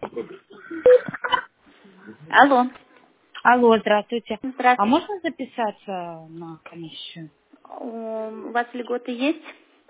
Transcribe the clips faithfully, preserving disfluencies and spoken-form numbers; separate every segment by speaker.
Speaker 1: Алло.
Speaker 2: Алло, здравствуйте. А
Speaker 1: Здравствуйте.
Speaker 2: можно записаться на комиссию?
Speaker 1: У вас льготы есть?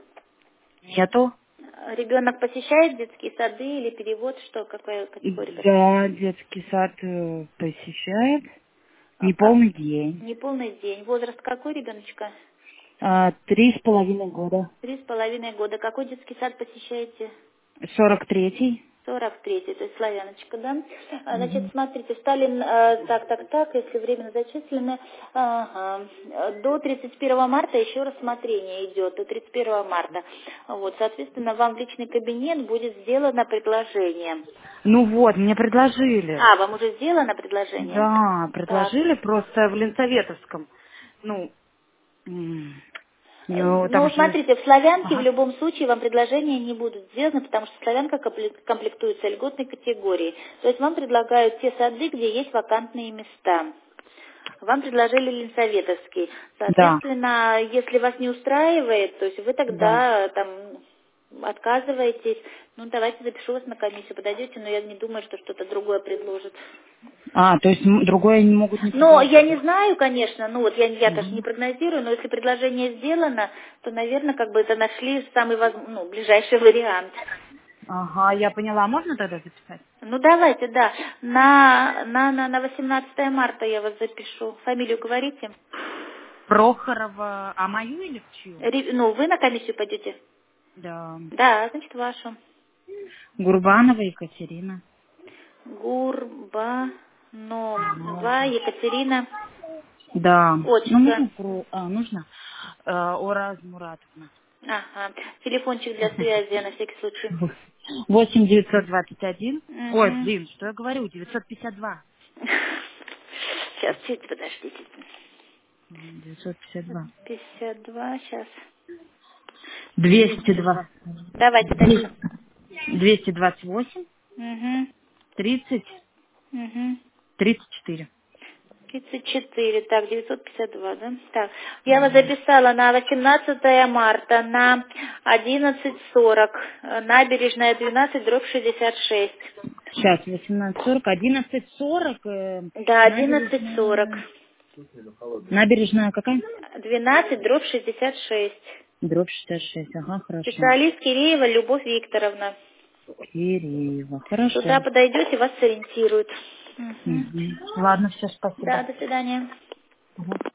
Speaker 2: Нету.
Speaker 1: Ребенок посещает детские сады или перевод? Что, какая категория?
Speaker 2: Да, детский сад э, посещает.
Speaker 1: А, а,
Speaker 2: Неполный день.
Speaker 1: Неполный день. Возраст какой ребеночка?
Speaker 2: А, Три с половиной года.
Speaker 1: Три с половиной года. Какой детский сад посещаете?
Speaker 2: Сорок третий.
Speaker 1: Сорок третий, то есть славяночка, да? А, Значит,
Speaker 2: Мгм.
Speaker 1: смотрите, Сталин, э, так, так, так, если временно зачислены, ага, э, до тридцать первого марта еще рассмотрение идет, до тридцать первого марта. Вот, соответственно, вам в личный кабинет будет сделано предложение.
Speaker 2: Ну вот, мне предложили.
Speaker 1: А, вам уже сделано предложение?
Speaker 2: Да,
Speaker 1: Так.
Speaker 2: предложили просто в Ленсоветовском. Ну, м,
Speaker 1: Э,
Speaker 2: ну, там
Speaker 1: Ну,
Speaker 2: же...
Speaker 1: смотрите, в славянке в
Speaker 2: Ага.
Speaker 1: любом случае вам предложения не будут сделаны, потому что славянка компле- комплектуется льготной категорией. То есть вам предлагают те сады, где есть вакантные места. Вам предложили Ленсоветовский.
Speaker 2: Да,
Speaker 1: Соответственно, если вас не устраивает, то есть вы
Speaker 2: да.
Speaker 1: тогда там отказываетесь, ну давайте запишу вас на комиссию, подойдете, но я не думаю, что что-то другое предложат.
Speaker 2: А, то есть м, другое не могут не
Speaker 1: Но я
Speaker 2: предложить,
Speaker 1: не
Speaker 2: да?
Speaker 1: знаю, конечно, ну вот я, я тоже не
Speaker 2: Мгм.
Speaker 1: прогнозирую, но если предложение сделано, то, наверное, как бы это нашли самый воз- ну, ближайший вариант.
Speaker 2: Ага, я поняла. Можно тогда записать?
Speaker 1: Ну давайте, да. На, на, на, на восемнадцатое марта я вас запишу. Фамилию говорите?
Speaker 2: Прохорова, а мою или в чью?
Speaker 1: Ри- Ну, вы на комиссию пойдете?
Speaker 2: Да.
Speaker 1: Да, значит, вашу.
Speaker 2: Гурбанова Екатерина.
Speaker 1: Гурбанова Екатерина.
Speaker 2: Да. Ну,
Speaker 1: Отчество.
Speaker 2: можно, про- а, нужно? Э, Ораз Муратовна.
Speaker 1: Ага. Телефончик для связи на всякий случай.
Speaker 2: Восемь девятьсот двадцать один. Ой,
Speaker 1: Угу.
Speaker 2: блин, что я говорю? Девятьсот пятьдесят два.
Speaker 1: Сейчас, чуть подождите.
Speaker 2: Девятьсот пятьдесят два.
Speaker 1: пятьдесят два, сейчас.
Speaker 2: Двести два.
Speaker 1: Давайте дадим.
Speaker 2: Двести двадцать восемь.
Speaker 1: Угу.
Speaker 2: Тридцать.
Speaker 1: Угу.
Speaker 2: Тридцать четыре.
Speaker 1: тридцать четыре, так, девятьсот пятьдесят два, да? Так, я вас записала на восемнадцатое марта на одиннадцать сорок, э, набережная двенадцать, дробь шестьдесят шесть.
Speaker 2: Сейчас, восемнадцать сорок, одиннадцать сорок, э,
Speaker 1: Да, одиннадцать сорок.
Speaker 2: набережная... Набережная какая?
Speaker 1: двенадцать, дробь шестьдесят шесть.
Speaker 2: Дробь шестьдесят шесть, ага, хорошо.
Speaker 1: Специалист Киреева Любовь Викторовна.
Speaker 2: Киреева,
Speaker 1: Туда
Speaker 2: хорошо.
Speaker 1: подойдете, вас сориентируют. Мгм.
Speaker 2: Мгм. Ладно, все,
Speaker 1: Да,
Speaker 2: спасибо.
Speaker 1: до свидания.
Speaker 2: Мгм.